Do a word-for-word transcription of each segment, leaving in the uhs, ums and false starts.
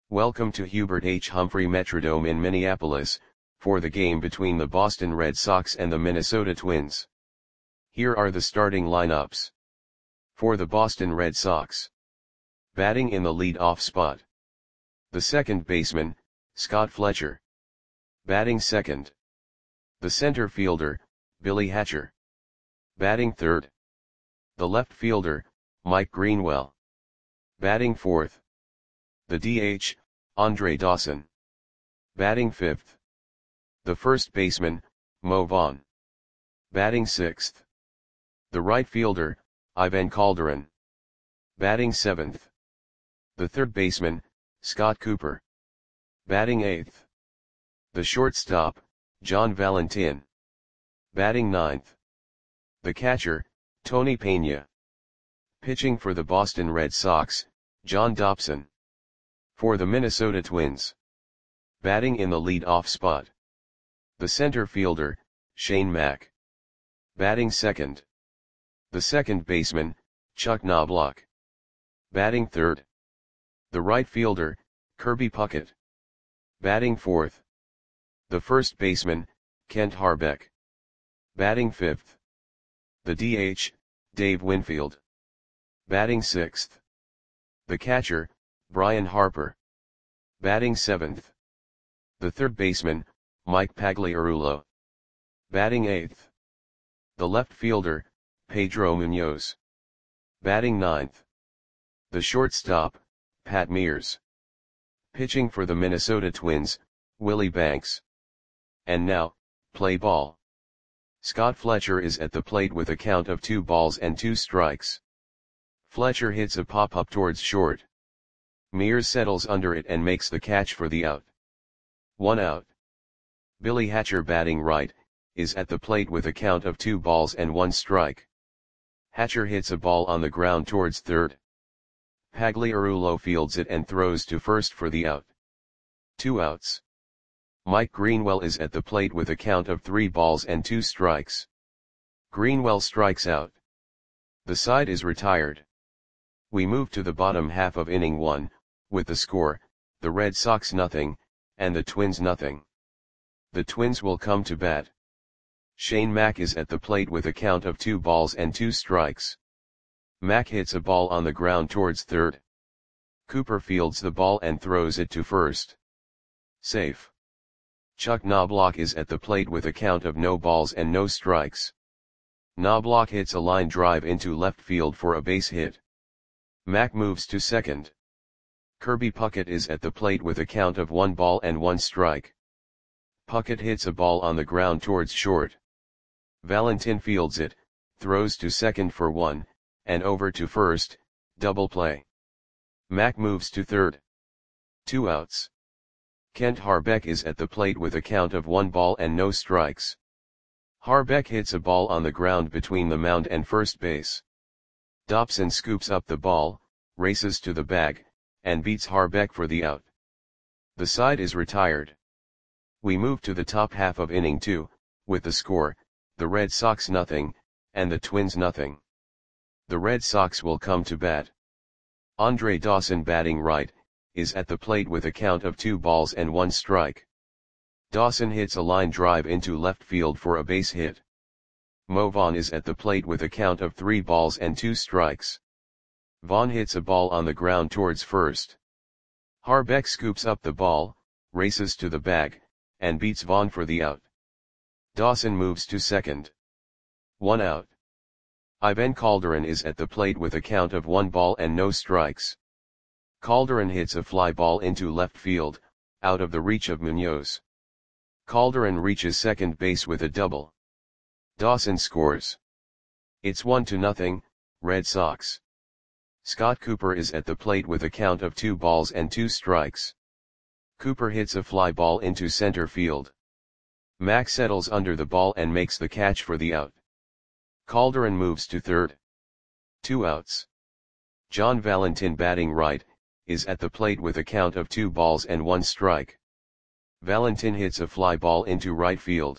Welcome to Hubert H. Humphrey Metrodome in Minneapolis, for the game between the Boston Red Sox and the Minnesota Twins. Here are the starting lineups. For the Boston Red Sox. Batting in the lead-off spot. The second baseman, Scott Fletcher. Batting second. The center fielder, Billy Hatcher. Batting third. The left fielder, Mike Greenwell. Batting fourth. The D H, Andre Dawson. Batting fifth. The first baseman, Mo Vaughn. Batting sixth. The right fielder, Ivan Calderon. Batting seventh. The third baseman, Scott Cooper. Batting eighth. The shortstop, John Valentin. Batting ninth. The catcher, Tony Peña. Pitching for the Boston Red Sox, John Dobson. For the Minnesota Twins. Batting in the lead-off spot. The center fielder, Shane Mack. Batting second. The second baseman, Chuck Knobloch. Batting third. The right fielder, Kirby Puckett. Batting fourth. The first baseman, Kent Harbeck. Batting fifth. The D H, Dave Winfield. Batting sixth. The catcher, Brian Harper. Batting seventh. The third baseman, Mike Pagliarulo. Batting eighth. The left fielder, Pedro Munoz. Batting ninth. The shortstop, Pat Mears. Pitching for the Minnesota Twins, Willie Banks. And now, play ball. Scott Fletcher is at the plate with a count of two balls and two strikes. Fletcher hits a pop-up towards short. Mears settles under it and makes the catch for the out. One out. Billy Hatcher, batting right, is at the plate with a count of two balls and one strike. Hatcher hits a ball on the ground towards third. Pagliarulo fields it and throws to first for the out. Two outs. Mike Greenwell is at the plate with a count of three balls and two strikes. Greenwell strikes out. The side is retired. We move to the bottom half of inning one, with the score, the Red Sox nothing, and the Twins nothing. The Twins will come to bat. Shane Mack is at the plate with a count of two balls and two strikes. Mack hits a ball on the ground towards third. Cooper fields the ball and throws it to first. Safe. Chuck Knobloch is at the plate with a count of no balls and no strikes. Knobloch hits a line drive into left field for a base hit. Mack moves to second. Kirby Puckett is at the plate with a count of one ball and one strike. Puckett hits a ball on the ground towards short. Valentin fields it, throws to second for one, and over to first, double play. Mack moves to third. Two outs. Kent Harbeck is at the plate with a count of one ball and no strikes. Harbeck hits a ball on the ground between the mound and first base. Dobson scoops up the ball, races to the bag, and beats Harbeck for the out. The side is retired. We move to the top half of inning two, with the score, the Red Sox nothing, and the Twins nothing. The Red Sox will come to bat. Andre Dawson, batting right, is at the plate with a count of two balls and one strike. Dawson hits a line drive into left field for a base hit. Mo Vaughn is at the plate with a count of three balls and two strikes. Vaughn hits a ball on the ground towards first. Harbeck scoops up the ball, races to the bag, and beats Vaughn for the out. Dawson moves to second. One out. Ivan Calderon is at the plate with a count of one ball and no strikes. Calderon hits a fly ball into left field, out of the reach of Munoz. Calderon reaches second base with a double. Dawson scores. It's one to nothing, Red Sox. Scott Cooper is at the plate with a count of two balls and two strikes. Cooper hits a fly ball into center field. Mack settles under the ball and makes the catch for the out. Calderon moves to third. Two outs. John Valentin, batting right, is at the plate with a count of two balls and one strike. Valentin hits a fly ball into right field.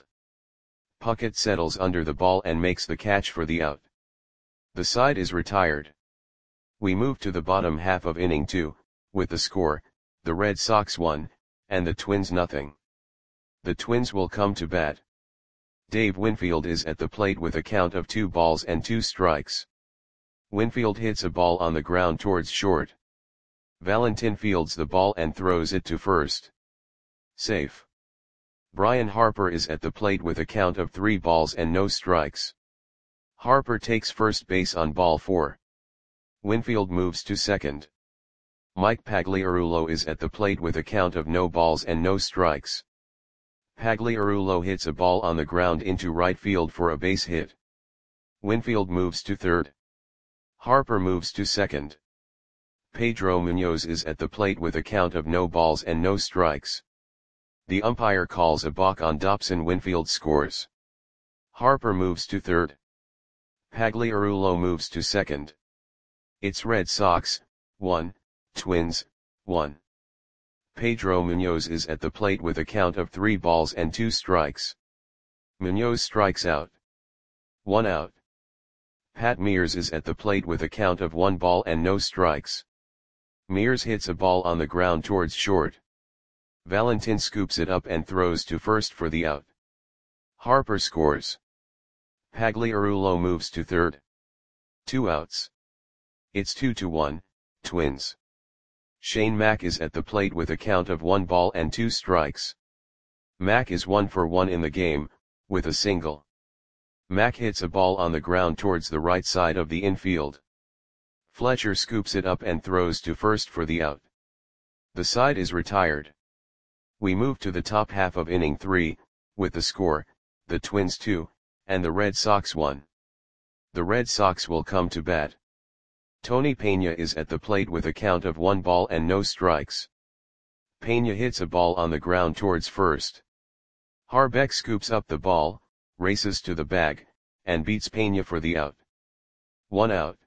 Puckett settles under the ball and makes the catch for the out. The side is retired. We move to the bottom half of inning two, with the score, the Red Sox one, and the Twins nothing. The Twins will come to bat. Dave Winfield is at the plate with a count of two balls and two strikes. Winfield hits a ball on the ground towards short. Valentin fields the ball and throws it to first. Safe. Brian Harper is at the plate with a count of three balls and no strikes. Harper takes first base on ball four. Winfield moves to second. Mike Pagliarulo is at the plate with a count of no balls and no strikes. Pagliarulo hits a ball on the ground into right field for a base hit. Winfield moves to third. Harper moves to second. Pedro Munoz is at the plate with a count of no balls and no strikes. The umpire calls a balk on Dobson. Winfield scores. Harper moves to third. Pagliarulo moves to second. It's Red Sox, one, Twins, one. Pedro Munoz is at the plate with a count of three balls and two strikes. Munoz strikes out. One out. Pat Mears is at the plate with a count of one ball and no strikes. Mears hits a ball on the ground towards short. Valentin scoops it up and throws to first for the out. Harper scores. Pagliarulo moves to third. Two outs. It's two to one, Twins. Shane Mack is at the plate with a count of one ball and two strikes. Mack is one for one in the game, with a single. Mack hits a ball on the ground towards the right side of the infield. Fletcher scoops it up and throws to first for the out. The side is retired. We move to the top half of inning three, with the score, the Twins two, and the Red Sox one. The Red Sox will come to bat. Tony Pena is at the plate with a count of one ball and no strikes. Pena hits a ball on the ground towards first. Harbeck scoops up the ball, races to the bag, and beats Pena for the out. One out.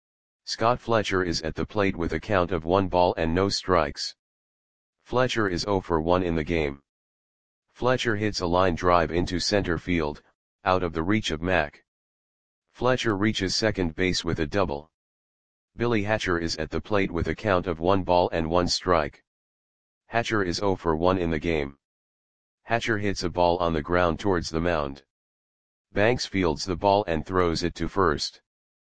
Scott Fletcher is at the plate with a count of one ball and no strikes. Fletcher is zero for one in the game. Fletcher hits a line drive into center field, out of the reach of Mack. Fletcher reaches second base with a double. Billy Hatcher is at the plate with a count of one ball and one strike. Hatcher is zero for one in the game. Hatcher hits a ball on the ground towards the mound. Banks fields the ball and throws it to first.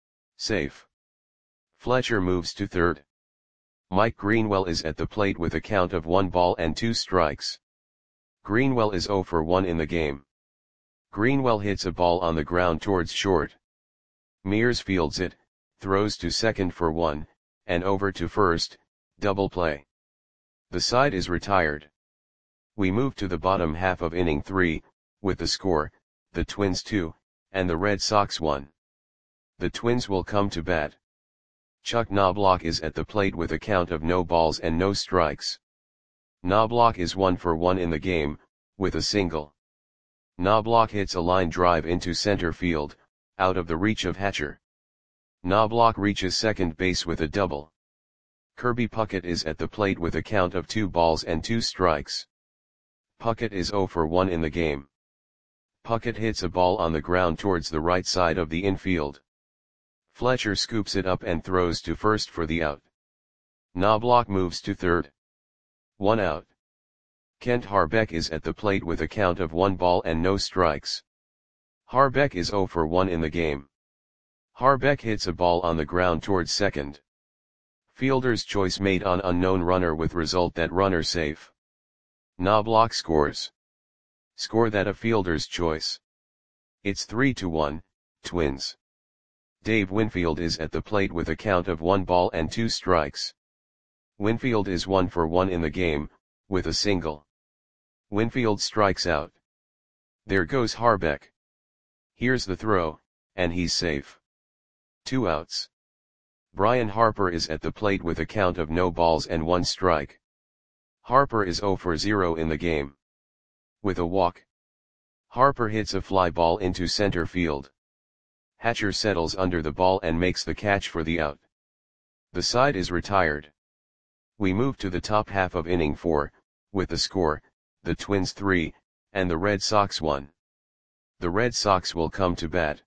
Safe. Fletcher moves to third. Mike Greenwell is at the plate with a count of one ball and two strikes. Greenwell is zero for one in the game. Greenwell hits a ball on the ground towards short. Mears fields it, throws to second for one, and over to first, double play. The side is retired. We move to the bottom half of inning three, with the score, the Twins two, and the Red Sox one. The Twins will come to bat. Chuck Knobloch is at the plate with a count of no balls and no strikes. Knobloch is one for one in the game, with a single. Knobloch hits a line drive into center field, out of the reach of Hatcher. Knobloch reaches second base with a double. Kirby Puckett is at the plate with a count of two balls and two strikes. Puckett is zero for one in the game. Puckett hits a ball on the ground towards the right side of the infield. Fletcher scoops it up and throws to first for the out. Knobloch moves to third. One out. Kent Harbeck is at the plate with a count of one ball and no strikes. Harbeck is zero for one in the game. Harbeck hits a ball on the ground towards second. Fielder's choice made on unknown runner with result that runner safe. Knobloch scores. Score that a fielder's choice. It's three to one, Twins. Dave Winfield is at the plate with a count of one ball and two strikes. Winfield is one for one in the game, with a single. Winfield strikes out. There goes Harbeck. Here's the throw, and he's safe. Two outs. Brian Harper is at the plate with a count of no balls and one strike. Harper is zero for zero in the game. With a walk. Harper hits a fly ball into center field. Hatcher settles under the ball and makes the catch for the out. The side is retired. We move to the top half of inning four, with the score, the Twins three, and the Red Sox one. The Red Sox will come to bat.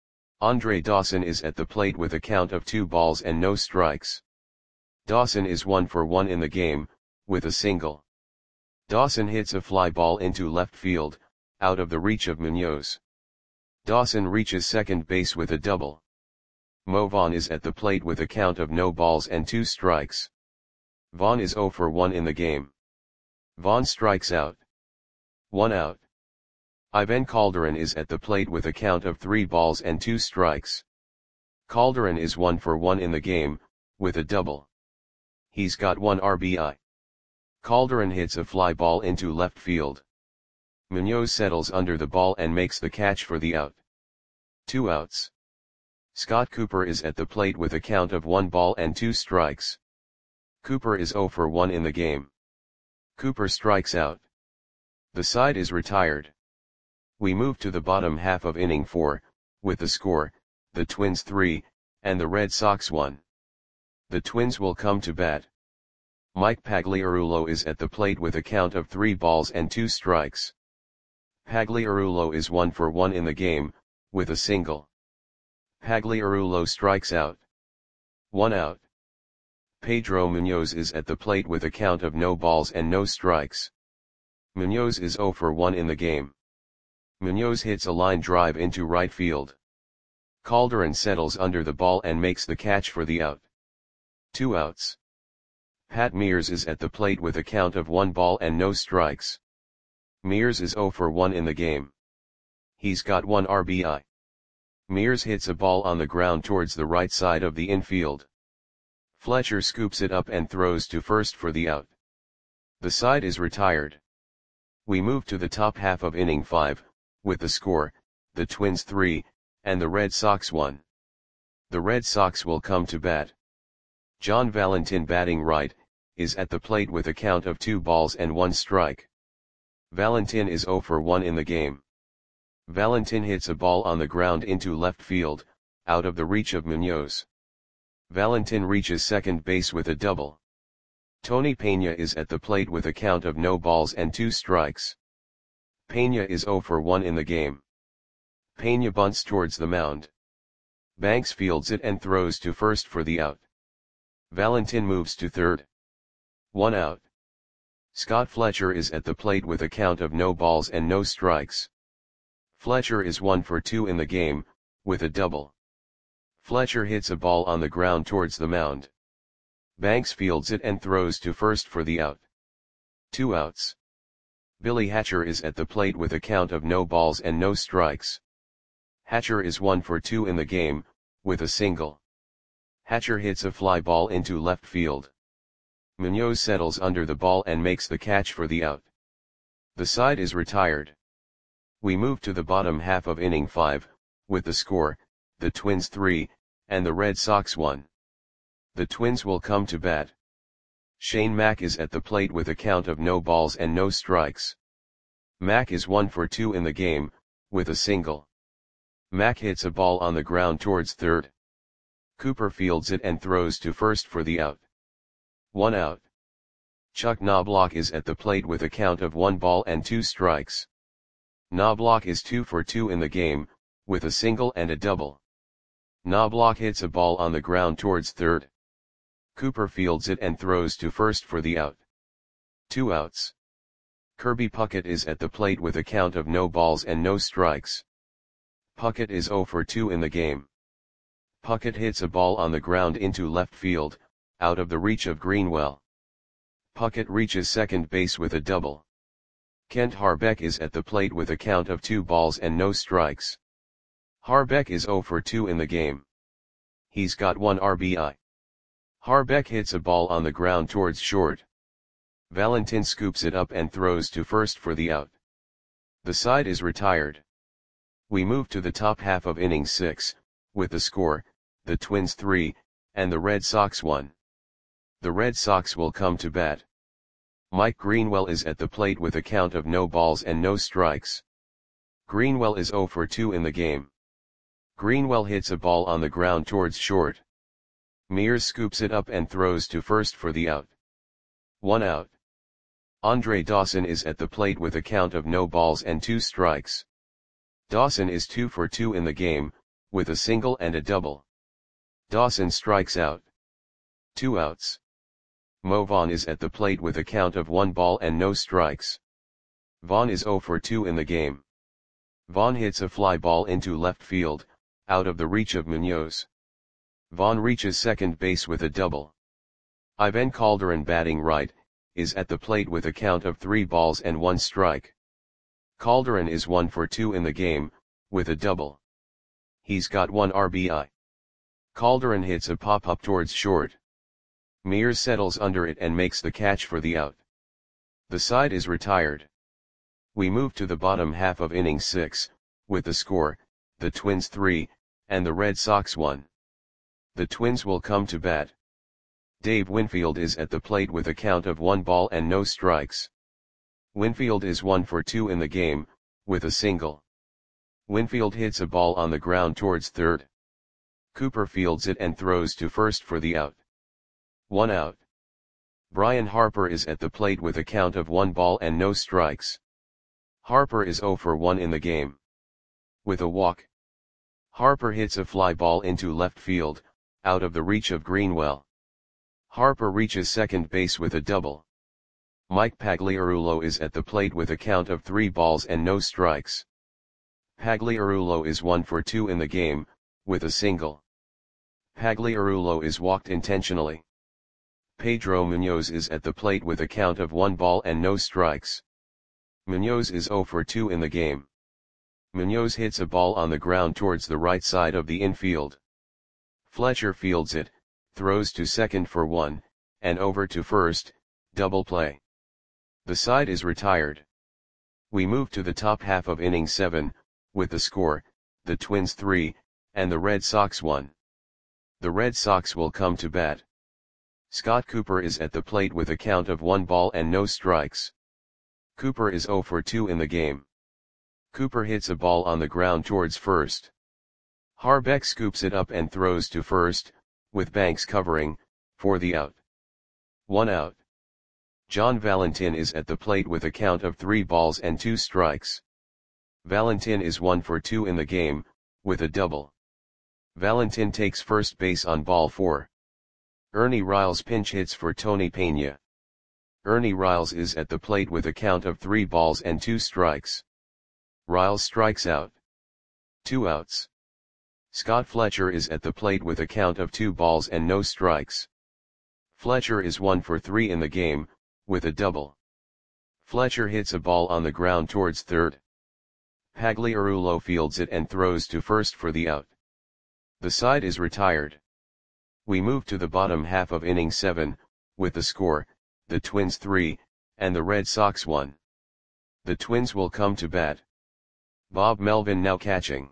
Andre Dawson is at the plate with a count of two balls and no strikes. Dawson is one for one in the game, with a single. Dawson hits a fly ball into left field, out of the reach of Munoz. Dawson reaches second base with a double. Mo Vaughn is at the plate with a count of no balls and two strikes. Vaughn is oh for one in the game. Vaughn strikes out. One out. Ivan Calderon is at the plate with a count of three balls and two strikes. Calderon is one for one in the game, with a double. He's got one R B I. Calderon hits a fly ball into left field. Munoz settles under the ball and makes the catch for the out. Two outs. Scott Cooper is at the plate with a count of one ball and two strikes. Cooper is oh for one in the game. Cooper strikes out. The side is retired. We move to the bottom half of inning four, with the score, the Twins three, and the Red Sox one. The Twins will come to bat. Mike Pagliarulo is at the plate with a count of three balls and two strikes. Pagliarulo is one for one in the game, with a single. Pagliarulo strikes out. One out. Pedro Munoz is at the plate with a count of no balls and no strikes. Munoz is oh for one in the game. Munoz hits a line drive into right field. Calderon settles under the ball and makes the catch for the out. Two outs. Pat Mears is at the plate with a count of one ball and no strikes. Mears is oh for one in the game. He's got one R B I. Mears hits a ball on the ground towards the right side of the infield. Fletcher scoops it up and throws to first for the out. The side is retired. We move to the top half of inning five, with the score, the Twins three, and the Red Sox one. The Red Sox will come to bat. John Valentin, batting right, is at the plate with a count of two balls and one strike. Valentin is oh for one in the game. Valentin hits a ball on the ground into left field, out of the reach of Munoz. Valentin reaches second base with a double. Tony Peña is at the plate with a count of no balls and two strikes. Peña is oh for one in the game. Peña bunts towards the mound. Banks fields it and throws to first for the out. Valentin moves to third. One out. Scott Fletcher is at the plate with a count of no balls and no strikes. Fletcher is one for two in the game, with a double. Fletcher hits a ball on the ground towards the mound. Banks fields it and throws to first for the out. Two outs. Billy Hatcher is at the plate with a count of no balls and no strikes. Hatcher is one for two in the game, with a single. Hatcher hits a fly ball into left field. Munoz settles under the ball and makes the catch for the out. The side is retired. We move to the bottom half of inning five, with the score, the Twins three, and the Red Sox one. The Twins will come to bat. Shane Mack is at the plate with a count of no balls and no strikes. Mack is one for two in the game, with a single. Mack hits a ball on the ground towards third. Cooper fields it and throws to first for the out. One out. Chuck Knobloch is at the plate with a count of one ball and two strikes. Knobloch is two for two in the game, with a single and a double. Knobloch hits a ball on the ground towards third. Cooper fields it and throws to first for the out. Two outs. Kirby Puckett is at the plate with a count of no balls and no strikes. Puckett is oh for two in the game. Puckett hits a ball on the ground into left field, out of the reach of Greenwell. Puckett reaches second base with a double. Kent Harbeck is at the plate with a count of two balls and no strikes. Harbeck is oh for two in the game. He's got one R B I. Harbeck hits a ball on the ground towards short. Valentin scoops it up and throws to first for the out. The side is retired. We move to the top half of inning six, with the score, the Twins three, and the Red Sox one. The Red Sox will come to bat. Mike Greenwell is at the plate with a count of no balls and no strikes. Greenwell is oh for two in the game. Greenwell hits a ball on the ground towards short. Mears scoops it up and throws to first for the out. One out. Andre Dawson is at the plate with a count of no balls and two strikes. Dawson is two for two in the game, with a single and a double. Dawson strikes out. Two outs. Mo Vaughn is at the plate with a count of one ball and no strikes. Vaughn is zero for two in the game. Vaughn hits a fly ball into left field, out of the reach of Munoz. Vaughn reaches second base with a double. Ivan Calderon, batting right, is at the plate with a count of three balls and one strike. Calderon is one for two in the game, with a double. He's got one R B I. Calderon hits a pop-up towards short. Mears settles under it and makes the catch for the out. The side is retired. We move to the bottom half of inning six, with the score, the Twins three, and the Red Sox one. The Twins will come to bat. Dave Winfield is at the plate with a count of one ball and no strikes. Winfield is one for two in the game, with a single. Winfield hits a ball on the ground towards third. Cooper fields it and throws to first for the out. One out. Brian Harper is at the plate with a count of one ball and no strikes. Harper is zero for one in the game. With a walk. Harper hits a fly ball into left field, out of the reach of Greenwell. Harper reaches second base with a double. Mike Pagliarulo is at the plate with a count of three balls and no strikes. Pagliarulo is one for two in the game, with a single. Pagliarulo is walked intentionally. Pedro Munoz is at the plate with a count of one ball and no strikes. Munoz is zero for two in the game. Munoz hits a ball on the ground towards the right side of the infield. Fletcher fields it, throws to second for one, and over to first, double play. The side is retired. We move to the top half of inning seven, with the score, the Twins three, and the Red Sox one. The Red Sox will come to bat. Scott Cooper is at the plate with a count of one ball and no strikes. Cooper is zero for two in the game. Cooper hits a ball on the ground towards first. Harbeck scoops it up and throws to first, with Banks covering, for the out. One out. John Valentin is at the plate with a count of three balls and two strikes. Valentin is one for two in the game, with a double. Valentin takes first base on ball four. Ernie Riles pinch hits for Tony Pena. Ernie Riles is at the plate with a count of three balls and two strikes. Riles strikes out. Two outs. Scott Fletcher is at the plate with a count of two balls and no strikes. Fletcher is one for three in the game, with a double. Fletcher hits a ball on the ground towards third. Pagliarulo fields it and throws to first for the out. The side is retired. We move to the bottom half of inning seven, with the score, the Twins three, and the Red Sox one. The Twins will come to bat. Bob Melvin now catching.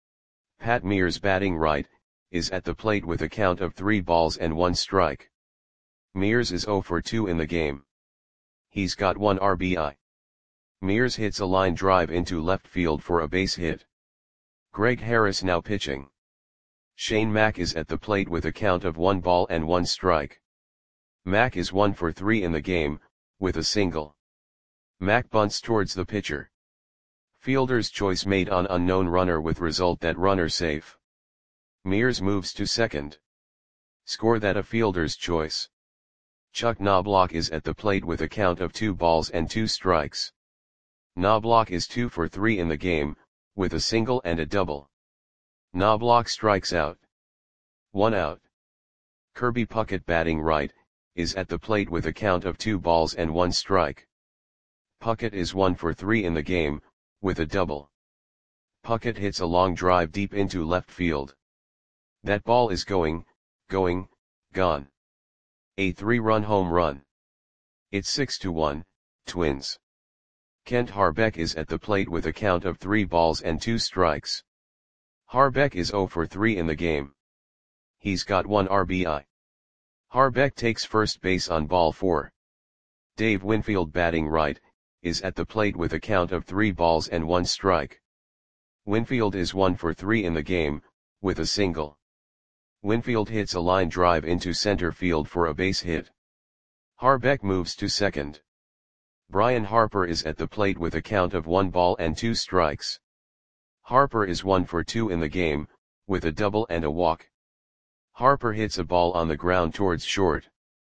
Pat Mears, batting right, is at the plate with a count of three balls and one strike. Mears is zero for two in the game. He's got one R B I. Mears hits a line drive into left field for a base hit. Greg Harris now pitching. Shane Mack is at the plate with a count of one ball and one strike. Mack is one for three in the game, with a single. Mack bunts towards the pitcher. Fielder's choice made on unknown runner with result that runner safe. Mears moves to second. Score that a fielder's choice. Chuck Knobloch is at the plate with a count of two balls and two strikes. Knobloch is two for three in the game, with a single and a double. Knobloch strikes out. One out. Kirby Puckett, batting right, is at the plate with a count of two balls and one strike. Puckett is one for three in the game, with a double. Puckett hits a long drive deep into left field. That ball is going, going, gone. A three-run home run. It's six to one, Twins. Kent Harbeck is at the plate with a count of three balls and two strikes. Harbeck is zero for three in the game. He's got one R B I. Harbeck takes first base on ball four. Dave Winfield, batting right, is at the plate with a count of three balls and one strike. Winfield is one for three in the game, with a single. Winfield hits a line drive into center field for a base hit. Harbeck moves to second. Brian Harper is at the plate with a count of one ball and two strikes. Harper is one for two in the game, with a double and a walk. Harper hits a ball on the ground towards short.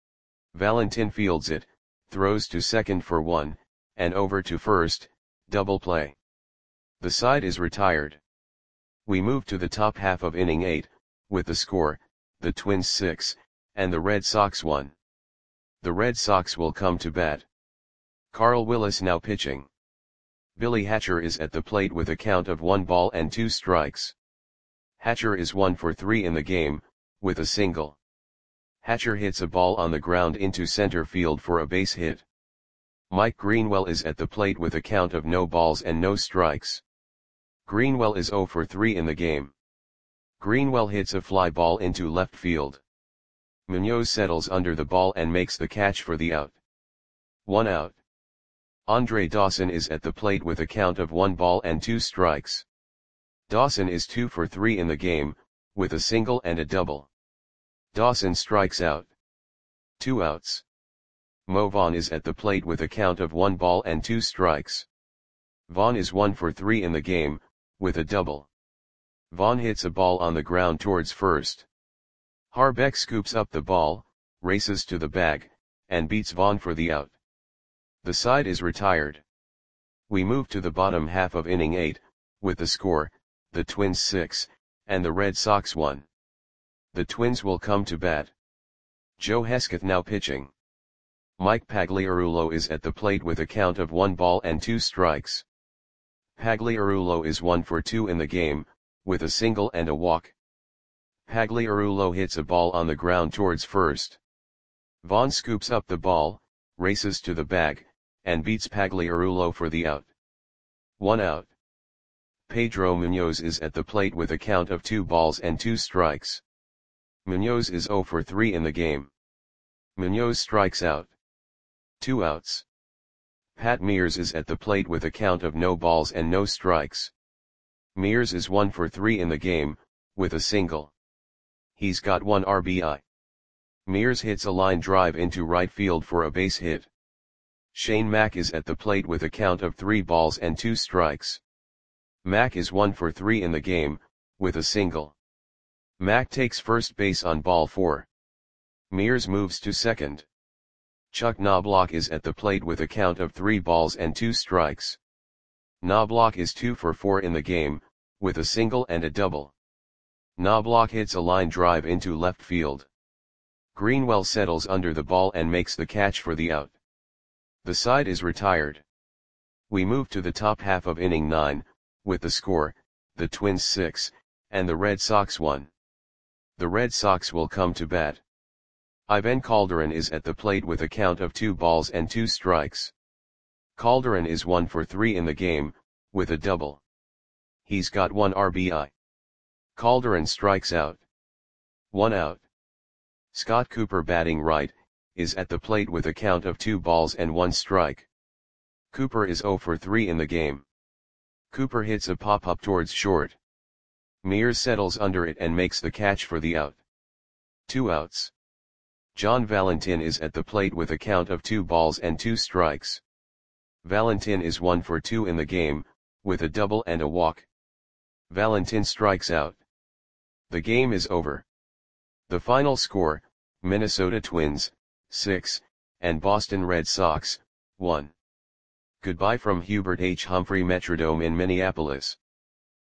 Valentin fields it, throws to second for one, and over to first, double play. The side is retired. We move to the top half of inning eight, with the score, the Twins six, and the Red Sox one. The Red Sox will come to bat. Carl Willis now pitching. Billy Hatcher is at the plate with a count of one ball and two strikes. Hatcher is one for three in the game, with a single. Hatcher hits a ball on the ground into center field for a base hit. Mike Greenwell is at the plate with a count of no balls and no strikes. Greenwell is zero for three in the game. Greenwell hits a fly ball into left field. Munoz settles under the ball and makes the catch for the out. One out. Andre Dawson is at the plate with a count of one ball and two strikes. Dawson is two for three in the game, with a single and a double. Dawson strikes out. Two outs. Mo Vaughn is at the plate with a count of one ball and two strikes. Vaughn is one for three in the game, with a double. Vaughn hits a ball on the ground towards first. Harbeck scoops up the ball, races to the bag, and beats Vaughn for the out. The side is retired. We move to the bottom half of inning eight, with the score, the Twins six, and the Red Sox one. The Twins will come to bat. Joe Hesketh now pitching. Mike Pagliarulo is at the plate with a count of one ball and two strikes. Pagliarulo is one for two in the game, with a single and a walk. Pagliarulo hits a ball on the ground towards first. Vaughn scoops up the ball, races to the bag, and beats Pagliarulo for the out. One out. Pedro Munoz is at the plate with a count of two balls and two strikes. Munoz is zero for three in the game. Munoz strikes out. Two outs. Pat Mears is at the plate with a count of no balls and no strikes. Mears is one for three in the game, with a single. He's got one R B I. Mears hits a line drive into right field for a base hit. Shane Mack is at the plate with a count of three balls and two strikes. Mack is one for three in the game, with a single. Mack takes first base on ball four. Mears moves to second. Chuck Knobloch is at the plate with a count of three balls and two strikes. Knobloch is two for four in the game, with a single and a double. Knobloch hits a line drive into left field. Greenwell settles under the ball and makes the catch for the out. The side is retired. We move to the top half of inning nine, with the score, the Twins six, and the Red Sox one. The Red Sox will come to bat. Ivan Calderon is at the plate with a count of two balls and two strikes. Calderon is one for three in the game, with a double. He's got one R B I. Calderon strikes out. One out. Scott Cooper batting right, is at the plate with a count of two balls and one strike. Cooper is zero for three in the game. Cooper hits a pop-up towards short. Mears settles under it and makes the catch for the out. Two outs. John Valentin is at the plate with a count of two balls and two strikes. Valentin is one for two in the game, with a double and a walk. Valentin strikes out. The game is over. The final score, Minnesota Twins, six, and Boston Red Sox, one. Goodbye from Hubert H. Humphrey Metrodome in Minneapolis.